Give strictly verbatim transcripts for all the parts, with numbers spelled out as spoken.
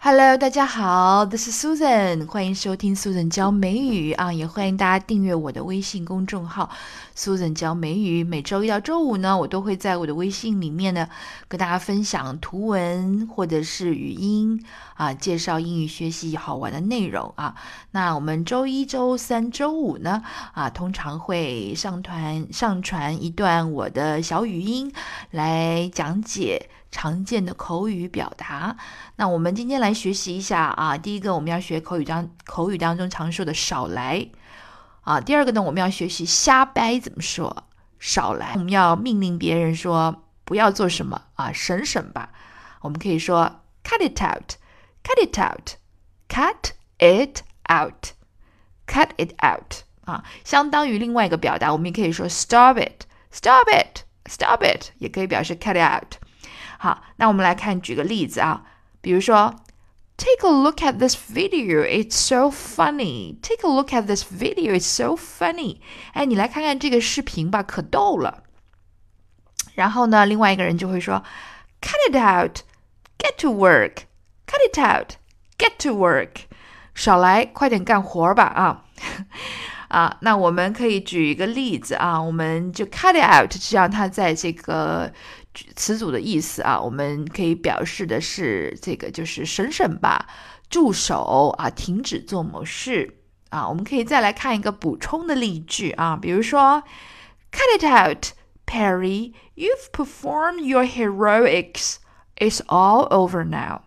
Hello，大家好 ，This is Susan， 欢迎收听 Susan 教美语啊，也欢迎大家订阅我的微信公众号 Susan 教美语。每周一到周五呢，我都会在我的微信里面呢，跟大家分享图文或者是语音啊，介绍英语学习好玩的内容啊。那我们周一、周三、周五呢，啊，通常会上传上传一段我的小语音来讲解常见的口语表达。那我们今天来学习一下啊，第一个我们要学口语当口语当中常说的少来啊，第二个呢我们要学习瞎掰怎么说，少来。我们要命令别人说不要做什么啊，省省吧。我们可以说 cut it out cut it out cut it out cut it out 啊，相当于另外一个表达，我们也可以说 stop it stop it stop it 也可以表示 cut it out。好，那我们来看举个例子啊，比如说 Take a look at this video, it's so funny. Take a look at this video, it's so funny. 哎，你来看看这个视频吧，可逗了。然后呢，另外一个人就会说 Cut it out, get to work. Cut it out, get to work. 少来，快点干活吧啊。啊，那我们可以举一个例子啊，我们就 cut it out， 这样它在这个词组的意思啊，我们可以表示的是这个就是省省吧，住手啊，停止做某事啊。我们可以再来看一个补充的例句啊，比如说 Cut it out, Perry, you've performed your heroics. It's all over now.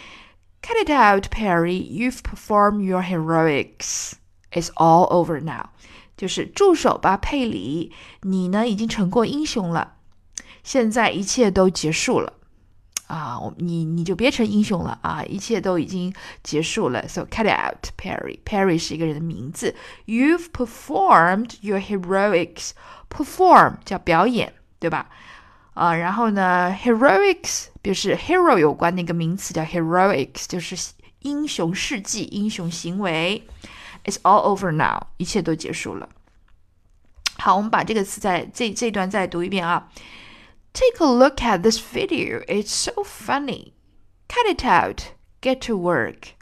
Cut it out, Perry, you've performed your heroics.It's all over now. 就是住手吧，佩里，你呢已经成过英雄了，现在一切都结束了啊！你你就别成英雄了啊！一切都已经结束了。So cut it out, Perry. Perry 是一个人的名字。You've performed your heroics. Perform 叫表演，对吧？啊，然后呢 ，heroics 表示 hero 有关的一个名词叫 heroics， 就是英雄事迹、英雄行为。It's all over now. 一切都结束了。好，我们把这个词在这这段再读一遍啊。Take a look at this video. It's so funny. Cut it out. Get to work.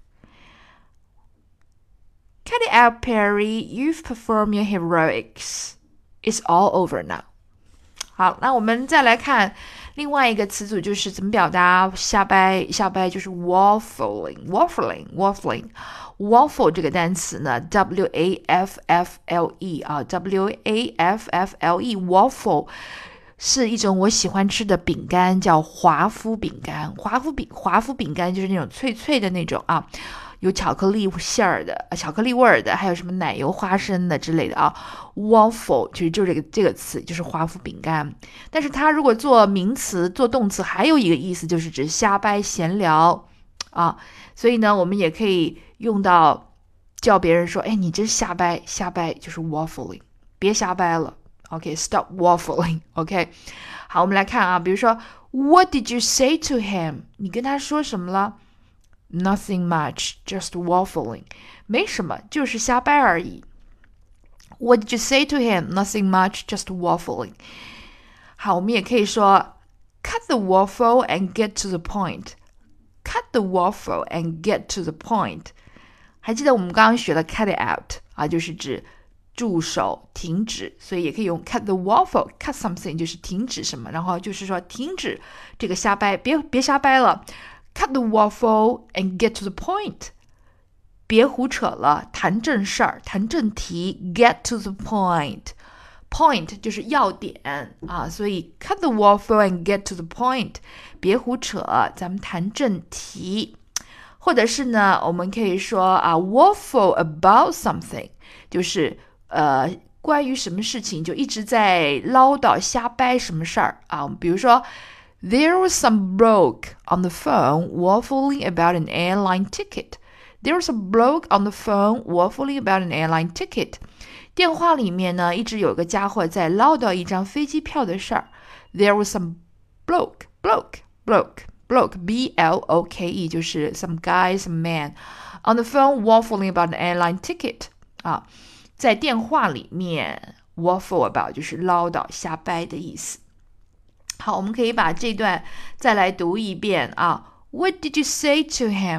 Cut it out, Perry. You've performed your heroics. It's all over now. 好，那我们再来看另外一个词组，就是怎么表达瞎掰。瞎掰就是 waffling waffling waffling waffle 这个单词呢 W A F F L E 啊 W A F F L E waffle 是一种我喜欢吃的饼干，叫华夫饼干。华夫饼华夫饼干就是那种脆脆的那种啊，有巧克力馅儿的、巧克力味儿的，还有什么奶油、花生的之类的啊。Waffle 其实就这个这个词就是华夫饼干，但是它如果做名词、做动词，还有一个意思就是指瞎掰、闲聊啊。所以呢，我们也可以用到叫别人说：“哎，你真瞎掰，瞎掰就是 waffling， 别瞎掰了。” OK，stop waffling。OK， 好，我们来看啊，比如说 What did you say to him？ 你跟他说什么了？Nothing much, just waffling. 没什么，就是瞎掰而已。What did you say to him? Nothing much, just waffling. 好，我们也可以说 Cut the waffle and get to the point. Cut the waffle and get to the point. 还记得我们刚刚学了 cut it out 啊，就是指住手、停止，所以也可以用 cut the waffle. Cut something 就是停止什么，然后就是说停止这个瞎掰，别别瞎掰了。Cut the waffle and get to the point. 别胡扯了，谈正事儿，谈正题。Get to the point. Point 就是要点啊，所以 cut the waffle and get to the point. 别胡扯，咱们谈正题。或者是呢，我们可以说啊 waffle about something， 就是呃关于什么事情就一直在唠叨、瞎掰什么事儿啊。比如说There was some bloke on the phone waffling about an airline ticket. There was a bloke on the phone waffling about an airline ticket. 电话里面呢，一直有个家伙在唠叨一张飞机票的事儿。There was some bloke, bloke, bloke, bloke, B L O K E 就是 some guy, some man on the phone waffling about an airline ticket. 啊，在电话里面 waffle about 就是唠叨、瞎掰的意思。好，我们可以把这段再来读一遍啊。What did you say to him?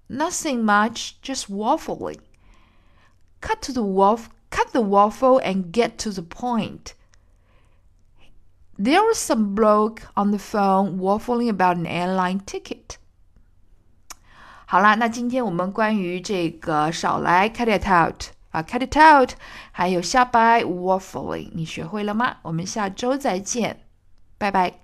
Nothing much, just waffling. Cut to the waff, cut the waffle and get to the point. There was some bloke on the phone waffling about an airline ticket. 好啦，那今天我们关于这个少来 cut it out 啊 cut it out 还有下拜 waffling 你学会了吗？我们下周再见，拜拜。